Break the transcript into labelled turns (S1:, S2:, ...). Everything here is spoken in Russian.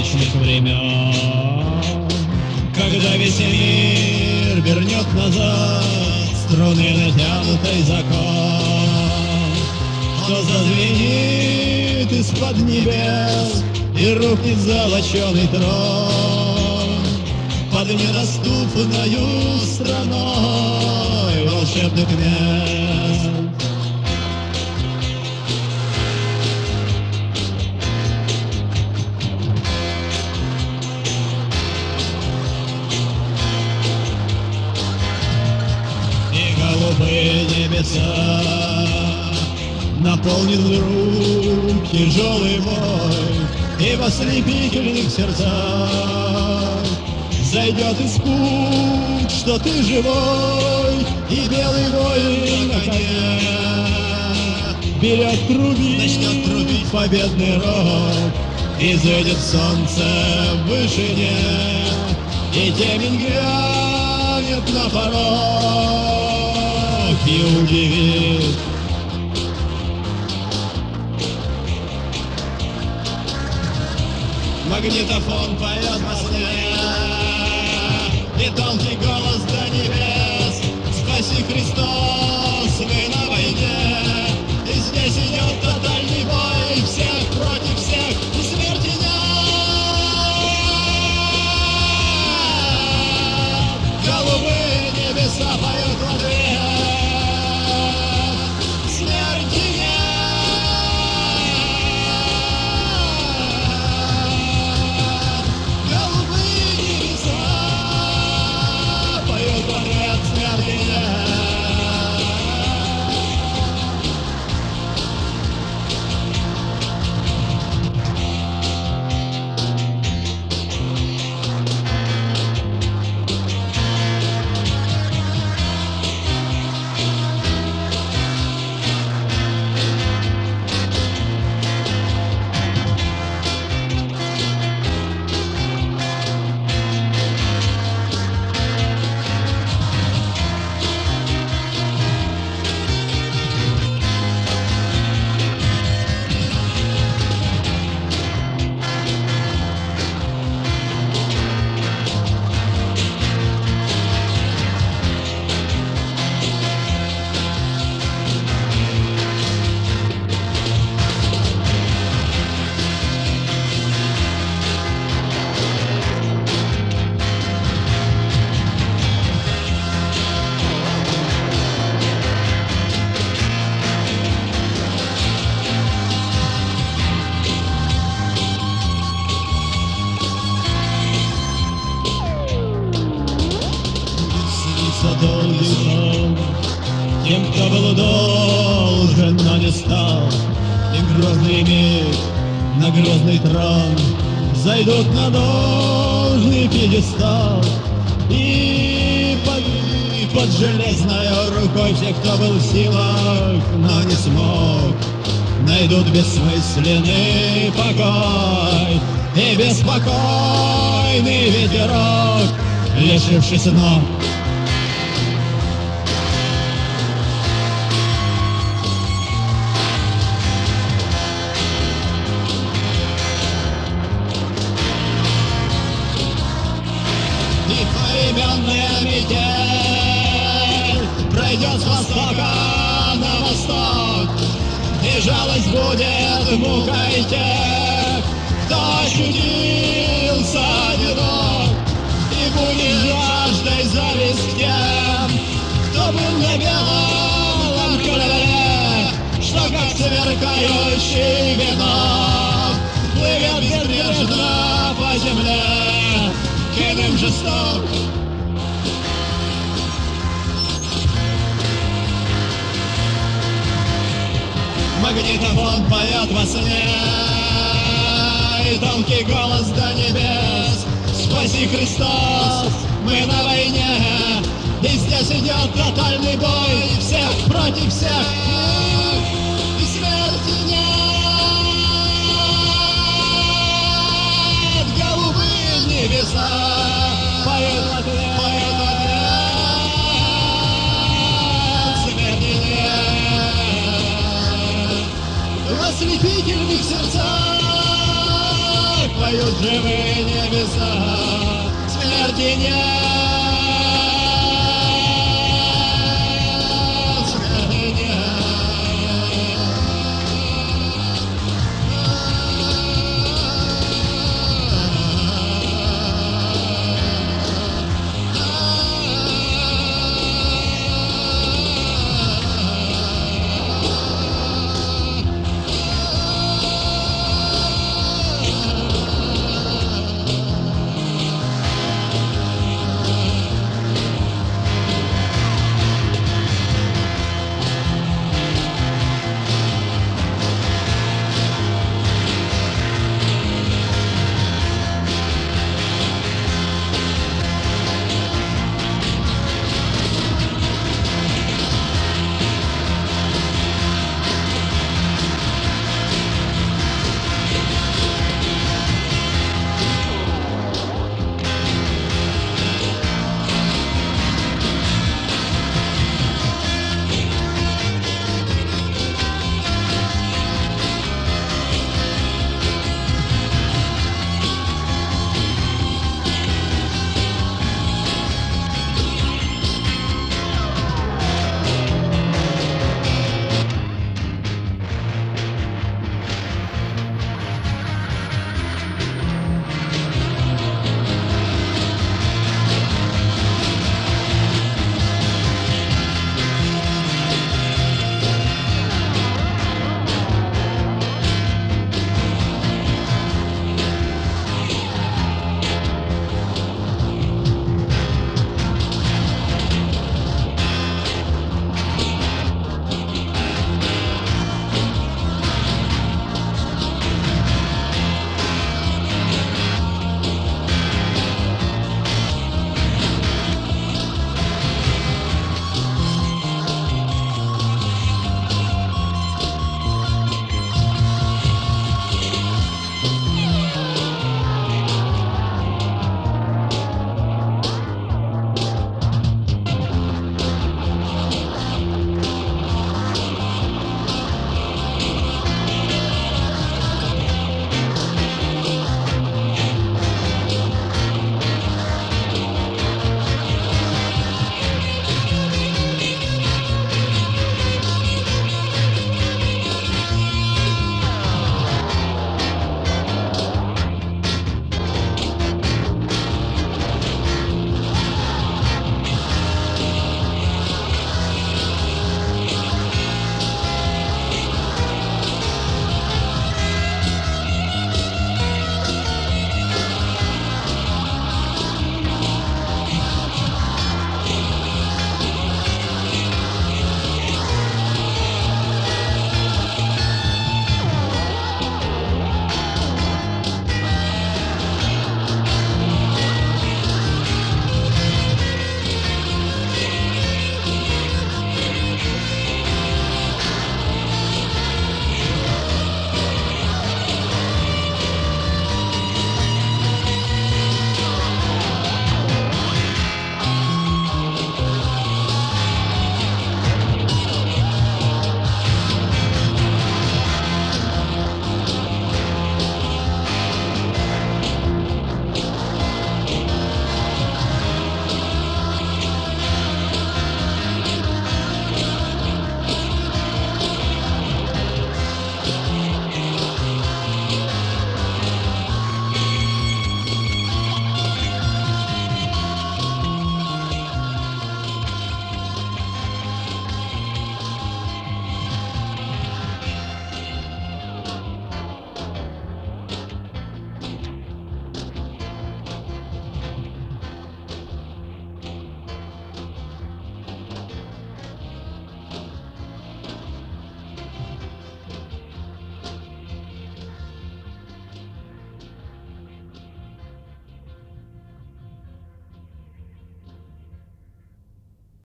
S1: вечных времен. Когда весь мир вернет назад струны натянутой закон, то зазвенит из-под небес и рухнет золоченый трон под недоступною страной волшебных мест. Голубые небеса наполнит вдруг тяжелый бой, и в ослепительных сердцах зайдет испуг, что ты живой, и белый воин на коне берет трубить, начнет трубить победный рог, и зайдет солнце в вышине, и темень глянет на порог и удивит. Магнитофон поет во сне, и тонкий голос до небес: спаси, Христос, мы на войне, и здесь идет тотальный бой, всех против всех, и смерти нет. Голубые небеса поют в ответ: смерти нет. Долгий сон тем, кто был должен, но не стал, и грозный миг на грозный трон зайдут на должный пьедестал, и под железной рукой все, кто был в силах, но не смог, найдут бессмысленный покой и беспокойный ветерок, лишившись ног. И поименная метель пройдет с востока на восток, и жалость будет мукой тех, кто ощутился одинок, и будет жаждой зависть к тем, кто был на белом корабле, что как сверкающий венок плывет безбрежно по земле. Иным жесток. Магнитофон поет во сне, и тонкий голос до небес: спаси, Христос, мы на войне, и здесь идет тотальный бой, всех против всех, и смерти нет. Голубые небеса поют в ответ, смерти нет. В ослепительных сердцах живые небеса. Смерти нет.